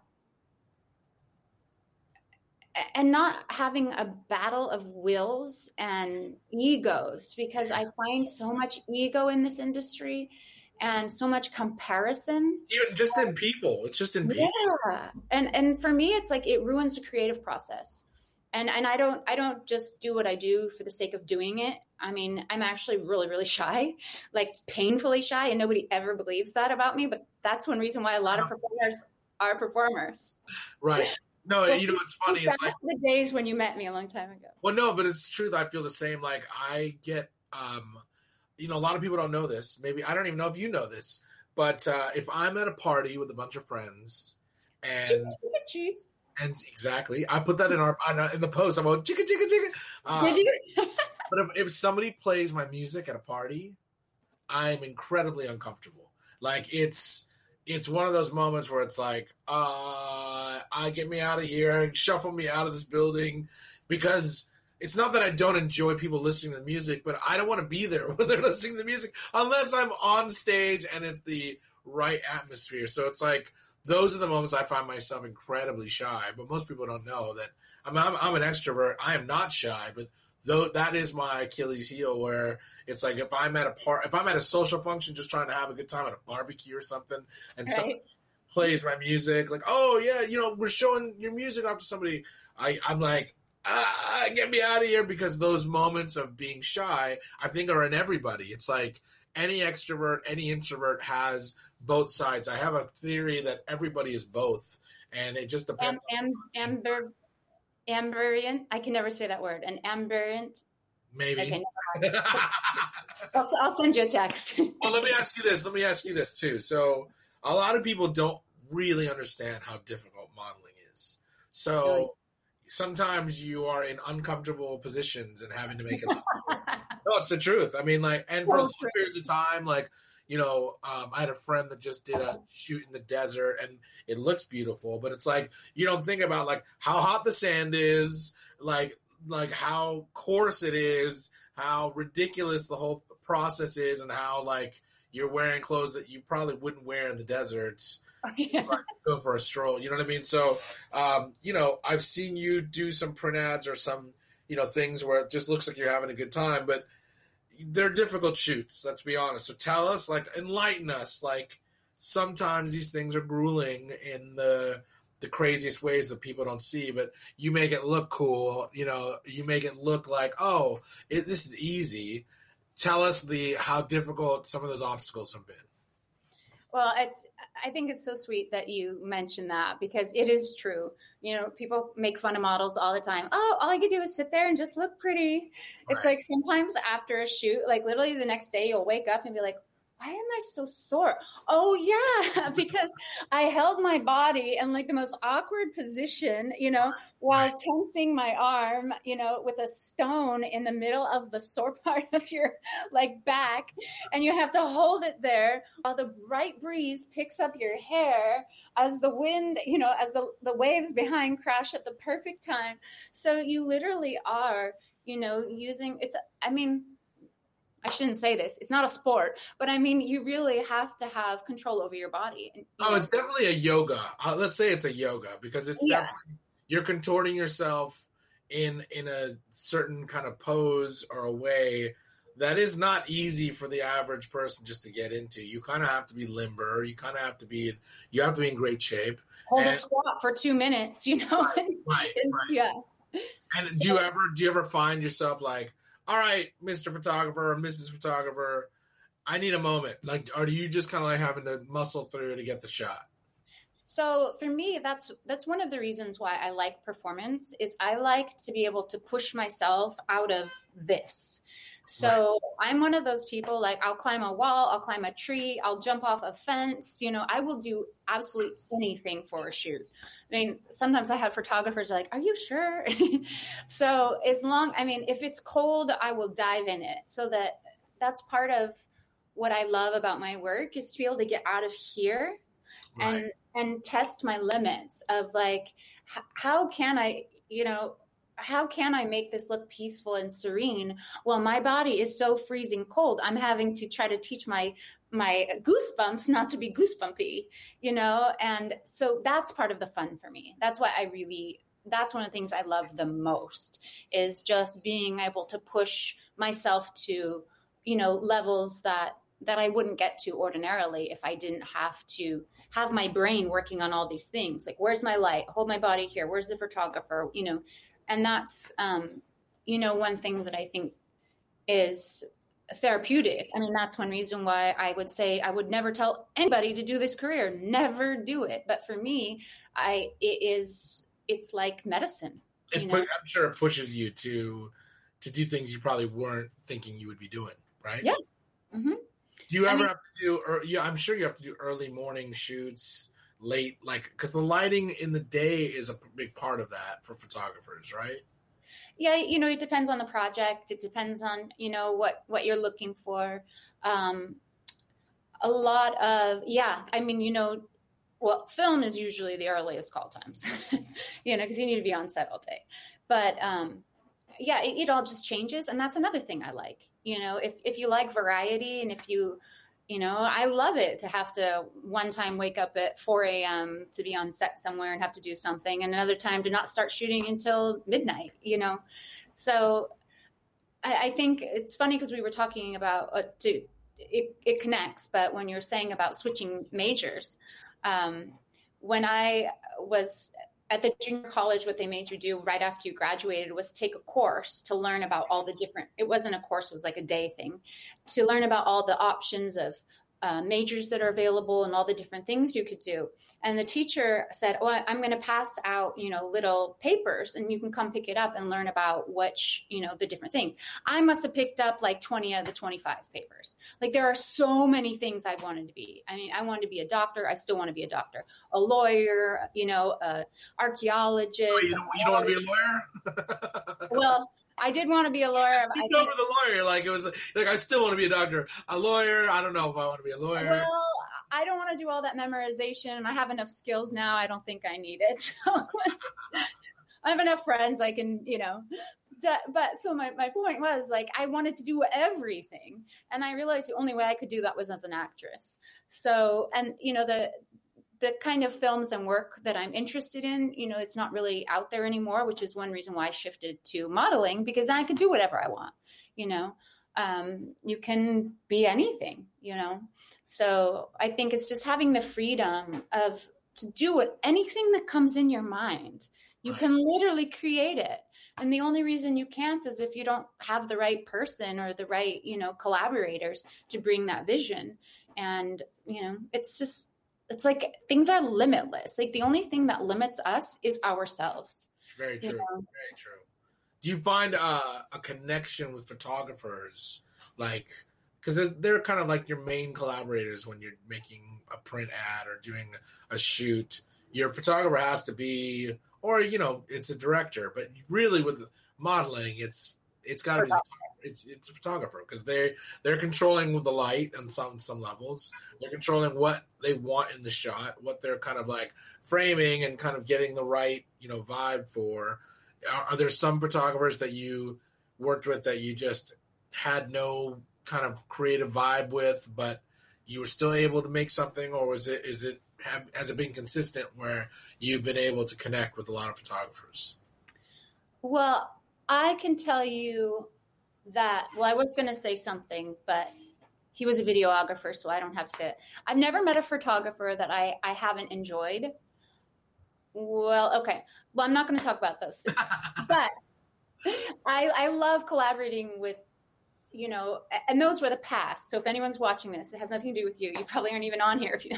having a battle of wills and egos, because I find so much ego in this industry and so much comparison. Even just in people. It's just in people. Yeah. And for me, it's like it ruins the creative process. And I don't just do what I do for the sake of doing it. I mean, I'm actually really, really shy, like painfully shy, and nobody ever believes that about me. But that's one reason why a lot of performers are performers. Right. No, it's funny. It's like the days when you met me a long time ago. Well, no, but it's true that I feel the same. Like, I get, a lot of people don't know this. Maybe I don't even know if you know this, but if I'm at a party with a bunch of friends, and exactly, I put that in the post. I'm going chicka chicka chicka. But if somebody plays my music at a party, I'm incredibly uncomfortable. Like, it's one of those moments where it's like, get me out of here, shuffle me out of this building, because it's not that I don't enjoy people listening to the music, but I don't want to be there when they're listening to the music unless I'm on stage and it's the right atmosphere. So it's like, those are the moments I find myself incredibly shy, but most people don't know that I'm an extrovert. I am not shy, but that is my Achilles heel, where it's like, if I'm at a social function, just trying to have a good time at a barbecue or something, and right. plays my music, like, oh yeah, we're showing your music off to somebody. I'm like, get me out of here, because those moments of being shy, I think, are in everybody. It's like any extrovert, any introvert has both sides. I have a theory that everybody is both, and it just depends. Ambivert. I can never say that word. An ambivert. Maybe. Okay, I'll send you a text. Well, let me ask you this too. So a lot of people don't really understand how difficult modeling is. So really? Sometimes you are in uncomfortable positions and having to make it look no, it's the truth. I mean, like, and for long periods of time, like, I had a friend that just did a shoot in the desert, and it looks beautiful, but it's like, you don't think about like how hot the sand is, like how coarse it is, how ridiculous the whole process is, and how like you're wearing clothes that you probably wouldn't wear in the desert. Yeah. Go for a stroll, you know what I mean? So, I've seen you do some print ads or some, things where it just looks like you're having a good time, but they're difficult shoots, let's be honest. So tell us, like, enlighten us, like, sometimes these things are grueling in the craziest ways that people don't see, but you make it look cool, you make it look like, this is easy. Tell us how difficult some of those obstacles have been. Well, I think it's so sweet that you mentioned that, because it is true. People make fun of models all the time. Oh, all I could do is sit there and just look pretty. Right. It's like sometimes after a shoot, like literally the next day you'll wake up and be like, why am I so sore? Oh yeah, because I held my body in like the most awkward position, while tensing my arm, with a stone in the middle of the sore part of your like back. And you have to hold it there while the right breeze picks up your hair as the wind, as the waves behind crash at the perfect time. So you literally are, using I shouldn't say this. It's not a sport, but I mean, you really have to have control over your body. It's definitely a yoga. Let's say it's a yoga, because it's definitely, you're contorting yourself in a certain kind of pose or a way that is not easy for the average person just to get into. You kind of have to be limber. You kind of have to be in great shape. Hold a squat for 2 minutes, Right. Yeah. And do you ever find yourself like, all right, Mr. Photographer or Mrs. Photographer, I need a moment. Like, are you just kind of like having to muscle through to get the shot? So for me, that's one of the reasons why I like performance, is I like to be able to push myself out of this. So right. I'm one of those people, like, I'll climb a wall, I'll climb a tree, I'll jump off a fence. I will do absolutely anything for a shoot. I mean, sometimes I have photographers like, are you sure? So if it's cold, I will dive in it. So that's part of what I love about my work, is to be able to get out of here right. and test my limits of like, how can I make this look peaceful and serene while my body is so freezing cold? I'm having to try to teach my goosebumps not to be goosebumpy, and so that's part of the fun for me. That's why that's one of the things I love the most, is just being able to push myself to, levels that I wouldn't get to ordinarily if I didn't have to have my brain working on all these things. Like, where's my light? Hold my body here. Where's the photographer? And that's, one thing that I think is therapeutic. I mean, that's one reason why I would say I would never tell anybody to do this career. Never do it. But for me, it's like medicine. I'm sure it pushes you to do things you probably weren't thinking you would be doing, right? Yeah. Mm-hmm. Do you ever have to do, I'm sure you have to do early morning shoots, late, like, because the lighting in the day is a big part of that for photographers, right? Yeah, it depends on the project. It depends on, what you're looking for. A lot of, film is usually the earliest call times, because you need to be on set all day. But it all just changes. And that's another thing I like, if you like variety, and if you, I love it to have to one time wake up at 4 a.m. to be on set somewhere and have to do something, and another time to not start shooting until midnight, So I think it's funny, because we were talking about, it connects, but when you're saying about switching majors, When I was at the junior college, what they made you do right after you graduated was take a course to learn about all the different, it wasn't a course, it was like a day thing, to learn about all the options of majors that are available and all the different things you could do. And the teacher said, well, I'm going to pass out, little papers and you can come pick it up and learn about the different things. I must have picked up like 20 out of the 25 papers. Like there are so many things I wanted to be. I mean, I wanted to be a doctor. I still want to be a doctor, a lawyer, archaeologist. Oh, you don't want to be a lawyer? Well, I did want to be a lawyer. I over the lawyer, like it was like I still want to be a doctor, a lawyer. I don't know if I want to be a lawyer. Well, I don't want to do all that memorization. I have enough skills now. I don't think I need it. So I have enough friends. I can, So my point was like I wanted to do everything, and I realized the only way I could do that was as an actress. So, and the kind of films and work that I'm interested in, it's not really out there anymore, which is one reason why I shifted to modeling, because I could do whatever I want, you can be anything, So I think it's just having the freedom to do anything that comes in your mind. You can literally create it. And the only reason you can't is if you don't have the right person or the right, collaborators to bring that vision. And, it's like things are limitless. Like the only thing that limits us is ourselves. Very true. Very true. Do you find a connection with photographers? Like, because they're kind of like your main collaborators when you're making a print ad or doing a shoot. Your photographer has to be, or, it's a director, but really with modeling, it's got to be it's a photographer, because they're controlling with the light on some levels. They're controlling what they want in the shot, what they're kind of like framing and kind of getting the right, vibe for. Are there some photographers that you worked with that you just had no kind of creative vibe with, but you were still able to make something, or has it been consistent where you've been able to connect with a lot of photographers? Well, I can tell you that, I was going to say something, but he was a videographer, so I don't have to say it. I've never met a photographer that I haven't enjoyed. Well, okay. Well, I'm not going to talk about those things. But I love collaborating with, and those were the past. So if anyone's watching this, it has nothing to do with you. You probably aren't even on here. If you,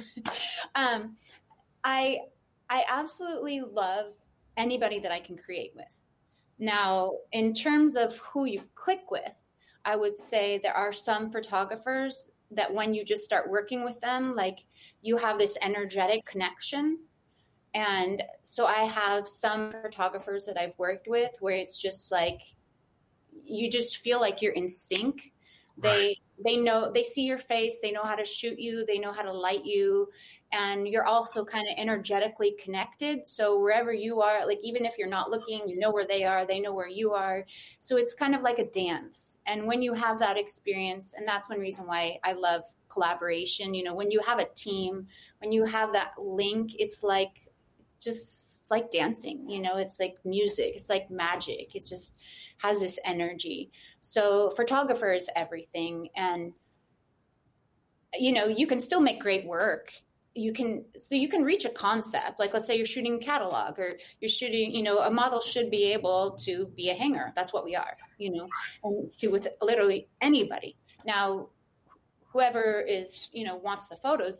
I absolutely love anybody that I can create with. Now, in terms of who you click with, I would say there are some photographers that when you just start working with them, like you have this energetic connection. And so I have some photographers that I've worked with where it's just like, you just feel like you're in sync. Right. They know, they see your face, they know how to shoot you, they know how to light you. And you're also kind of energetically connected. So wherever you are, like even if you're not looking, you know where they are, they know where you are. So it's kind of like a dance. And when you have that experience, and that's one reason why I love collaboration, when you have a team, when you have that link, it's like dancing, it's like music, it's like magic. It just has this energy. So photographer is everything. And, you can still make great work. You can reach a concept. Like, let's say you're shooting a catalog or you're shooting, a model should be able to be a hanger. That's what we are, and shoot with literally anybody. Now, whoever is, wants the photos,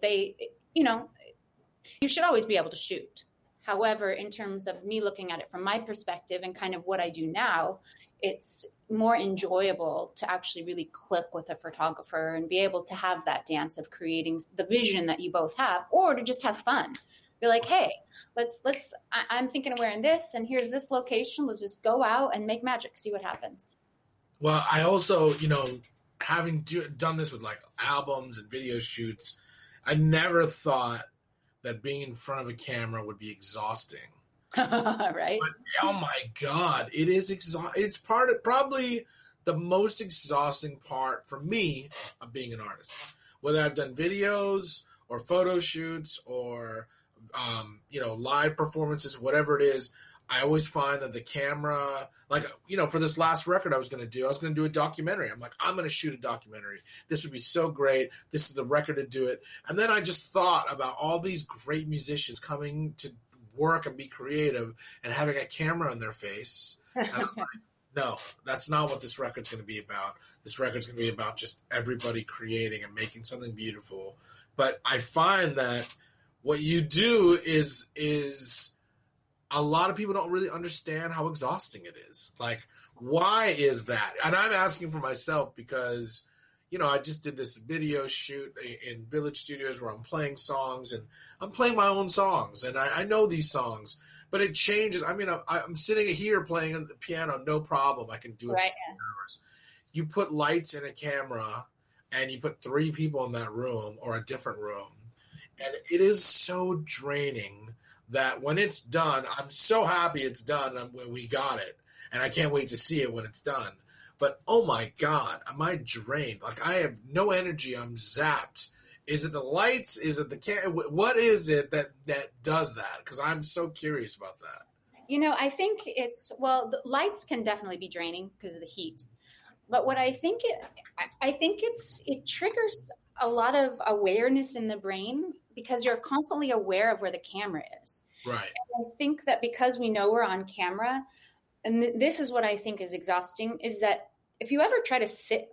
you should always be able to shoot. However, in terms of me looking at it from my perspective and kind of what I do now, it's more enjoyable to actually really click with a photographer and be able to have that dance of creating the vision that you both have, or to just have fun. Be like, hey, I'm thinking of wearing this, and here's this location. Let's just go out and make magic, see what happens. Well, I also, having done this with like albums and video shoots, I never thought that being in front of a camera would be exhausting. Right? But, oh my God, it is it's probably the most exhausting part for me of being an artist. Whether I've done videos or photo shoots or live performances, whatever it is, I always find that the camera, like, for this last record I was going to do a documentary. I'm like, I'm going to shoot a documentary. This would be so great. This is the record to do it. And then I just thought about all these great musicians coming to work and be creative and having a camera in their face. And I was like, no, that's not what this record's going to be about. This record's going to be about just everybody creating and making something beautiful. But I find that what you do is a lot of people don't really understand how exhausting it is. Like, why is that? And I'm asking for myself because, I just did this video shoot in Village Studios where I'm playing songs, and I'm playing my own songs, and I know these songs, but it changes. I mean, I'm sitting here playing on the piano, no problem. I can do it for 2 hours. You put lights in a camera, and you put 3 people in that room or a different room, and it is so draining that when it's done, I'm so happy it's done when we got it, and I can't wait to see it when it's done. But, oh my God, am I drained? Like, I have no energy. I'm zapped. Is it the lights? Is it the what is it that does that? Because I'm so curious about that. I think the lights can definitely be draining because of the heat. But what I think it triggers a lot of awareness in the brain because you're constantly aware of where the camera is. Right. And I think that because we know we're on camera, and this is what I think is exhausting, is that if you were to try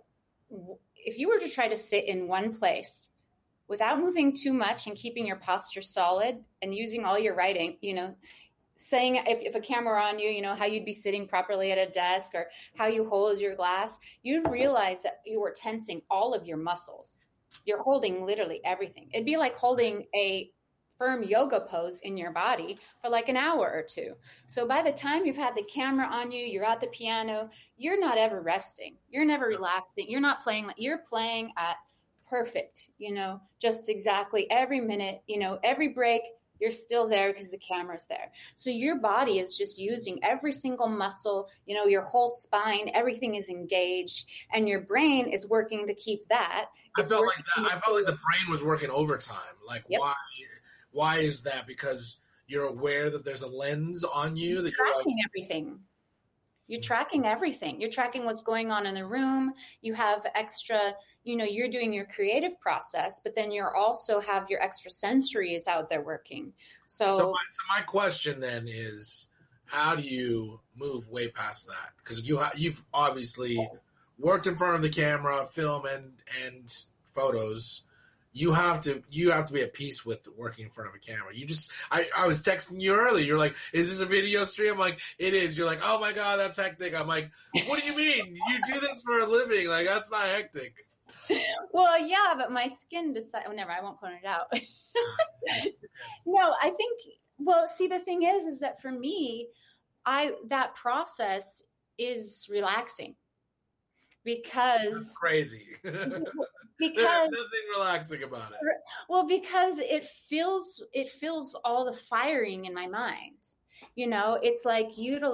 to sit in one place without moving too much and keeping your posture solid and using all your writing, saying if a camera on you, how you'd be sitting properly at a desk or how you hold your glass, you'd realize that you were tensing all of your muscles. You're holding literally everything. It'd be like holding a firm yoga pose in your body for like an hour or 2. So by the time you've had the camera on you, you're at the piano, you're not ever resting. You're never relaxing. You're not playing. You're playing at perfect, just exactly every minute, every break, you're still there because the camera's there. So your body is just using every single muscle, your whole spine, everything is engaged, and your brain is working to keep that. I felt like that. I felt like the brain was working overtime. Like, yep. Why is that? Because you're aware that there's a lens on you. That you're tracking everything. You're tracking everything. You're tracking what's going on in the room. You have extra, you're doing your creative process, but then you're also have your extra sensories out there working. So my question then is, how do you move way past that? Because you've obviously worked in front of the camera, film and photos. You have to be at peace with working in front of a camera. I was texting you earlier. You're like, is this a video stream? I'm like, it is. You're like, oh my God, that's hectic. I'm like, what do you mean? You do this for a living. Like, that's not hectic. Well, yeah, but my skin decided, I won't point it out. No, I think, see, the thing is that for me, that process is relaxing because that's crazy. Because there's nothing relaxing about it. Well, because it fills all the firing in my mind. It's like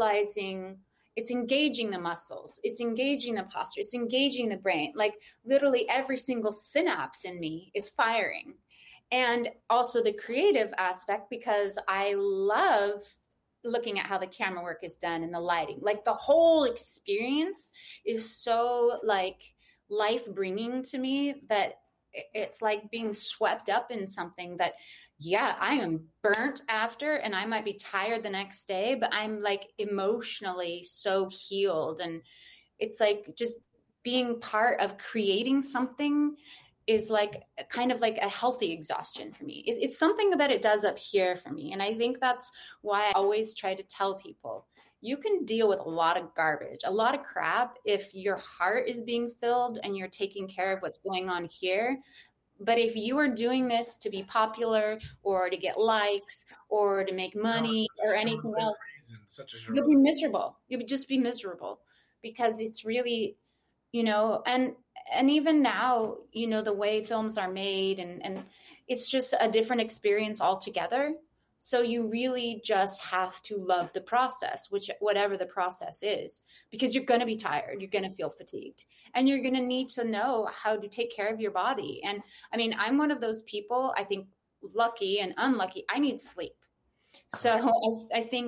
it's engaging the muscles, it's engaging the posture, it's engaging the brain. Like literally every single synapse in me is firing. And also the creative aspect, because I love looking at how the camera work is done and the lighting. Like the whole experience is so like life-bringing to me that it's like being swept up in something that, yeah, I am burnt after and I might be tired the next day, but I'm like emotionally so healed. And it's like just being part of creating something is like kind of like a healthy exhaustion for me. It's something that it does up here for me. And I think that's why I always try to tell people, you can deal with a lot of garbage, a lot of crap if your heart is being filled and you're taking care of what's going on here. But if you are doing this to be popular or to get likes or to make money or anything else, you'll be miserable. You'll just be miserable because it's really, and even now, the way films are made and it's just a different experience altogether. So you really just have to love the process, whatever the process is, because you're going to be tired. You're going to feel fatigued and you're going to need to know how to take care of your body. And I mean, I'm one of those people, I think lucky and unlucky. I need sleep. So I think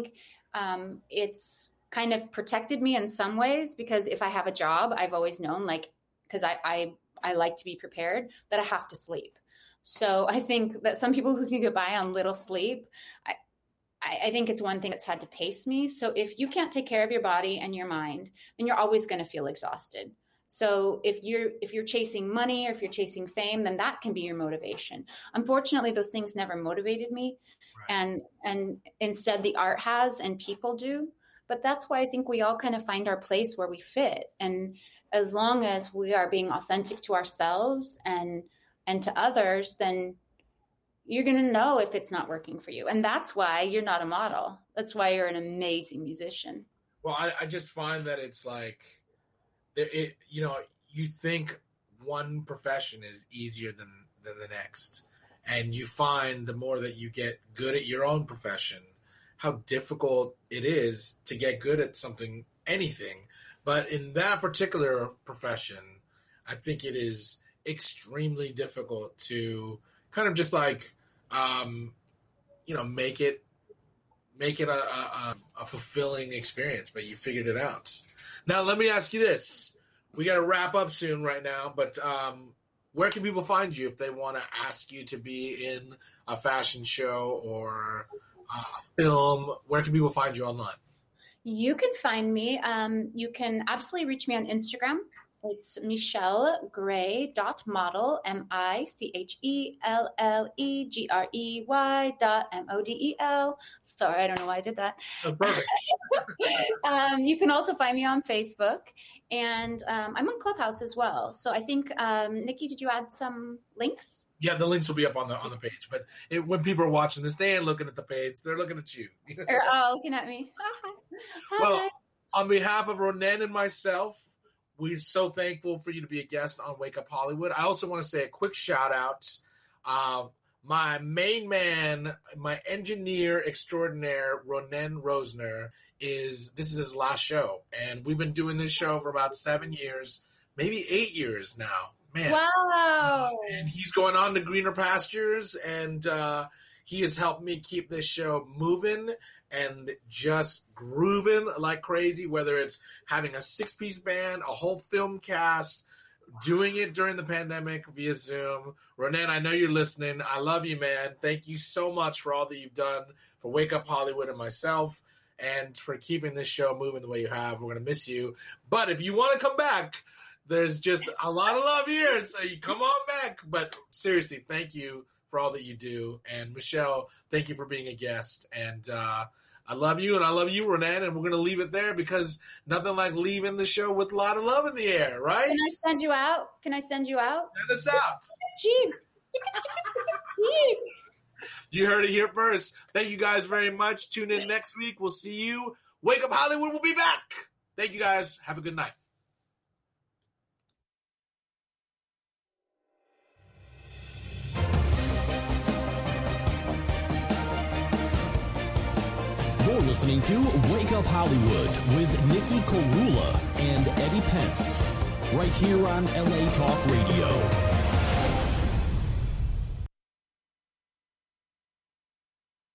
It's kind of protected me in some ways, because if I have a job, I've always known, like, because I like to be prepared, that I have to sleep. So I think that some people who can get by on little sleep, I think it's one thing that's had to pace me. So if you can't take care of your body and your mind, then you're always going to feel exhausted. So if you're chasing money or if you're chasing fame, then that can be your motivation. Unfortunately, those things never motivated me. Right. And instead the art has, and people do. But that's why I think we all kind of find our place where we fit. And as long as we are being authentic to ourselves and to others, then you're going to know if it's not working for you. And that's why you're not a model. That's why you're an amazing musician. Well, I just find that it's like, you think one profession is easier than the next. And you find the more that you get good at your own profession, how difficult it is to get good at something, anything. But in that particular profession, I think it is extremely difficult to kind of just like, make it a fulfilling experience, but you figured it out. Now, let me ask you this. We got to wrap up soon right now, but where can people find you if they want to ask you to be in a fashion show or a film? Where can people find you online? You can find me. You can absolutely reach me on Instagram. It's michellegrey.model, MICHELLEGREY.MODEL. Sorry, I don't know why I did that. That's perfect. You can also find me on Facebook, and I'm on Clubhouse as well. So I think, Nikki, did you add some links? Yeah, the links will be up on the page. But when people are watching this, they ain't looking at the page; they're looking at you. They're all looking at me. Hi. Well, on behalf of Ronen and myself, we're so thankful for you to be a guest on Wake Up Hollywood. I also want to say a quick shout out. My main man, my engineer extraordinaire, Ronen Rosner, this is his last show. And we've been doing this show for about 7 years, maybe 8 years now. Man. Wow. And he's going on to greener pastures, and he has helped me keep this show moving and just grooving like crazy, whether it's having a 6-piece band, a whole film cast, doing it during the pandemic via Zoom. Ronen, I know you're listening. I love you, man. Thank you so much for all that you've done for Wake Up Hollywood and myself, and for keeping this show moving the way you have. We're going to miss you. But if you want to come back, there's just a lot of love here, so you come on back. But seriously, thank you for all that you do. And Michelle, thank you for being a guest. And I love you, and I love you, Ronen, and we're going to leave it there, because nothing like leaving the show with a lot of love in the air, right? Can I send you out? Send us out. Gee. You heard it here first. Thank you guys very much. Tune in next week. We'll see you. Wake Up Hollywood will be back. Thank you guys. Have a good night. You're listening to Wake Up Hollywood with Nikki Korula and Eddie Pence, right here on LA Talk Radio.